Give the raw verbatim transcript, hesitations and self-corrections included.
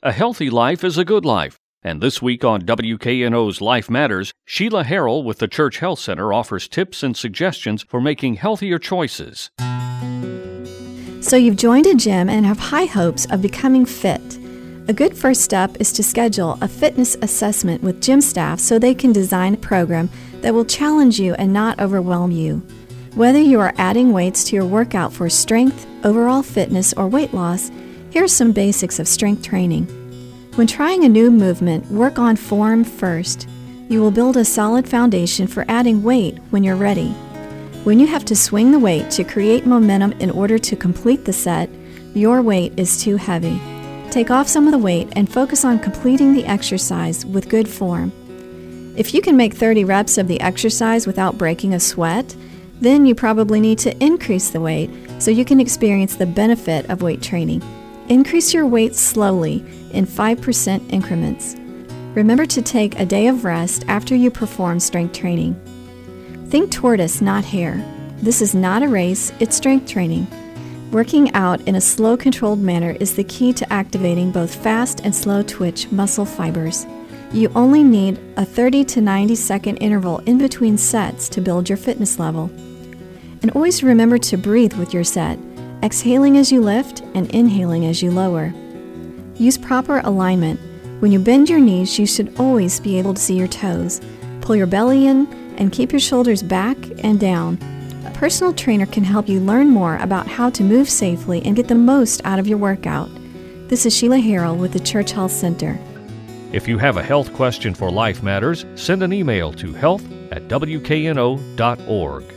A healthy life is a good life. And this week on W K N O's Life Matters, Sheila Harrell with the Church Health Center offers tips and suggestions for making healthier choices. So you've joined a gym and have high hopes of becoming fit. A good first step is to schedule a fitness assessment with gym staff so they can design a program that will challenge you and not overwhelm you. Whether you are adding weights to your workout for strength, overall fitness, or weight loss, here are some basics of strength training. When trying a new movement, work on form first. You will build a solid foundation for adding weight when you're ready. When you have to swing the weight to create momentum in order to complete the set, your weight is too heavy. Take off some of the weight and focus on completing the exercise with good form. If you can make thirty reps of the exercise without breaking a sweat, then you probably need to increase the weight so you can experience the benefit of weight training. Increase your weight slowly in five percent increments. Remember to take a day of rest after you perform strength training. Think tortoise, not hare. This is not a race, it's strength training. Working out in a slow, controlled manner is the key to activating both fast and slow twitch muscle fibers. You only need a thirty to ninety second interval in between sets to build your fitness level. And always remember to breathe with your set, exhaling as you lift and inhaling as you lower. Use proper alignment. When you bend your knees, you should always be able to see your toes. Pull your belly in and keep your shoulders back and down. A personal trainer can help you learn more about how to move safely and get the most out of your workout. This is Sheila Harrell with the Church Health Center. If you have a health question for Life Matters, send an email to health at w k n o dot org.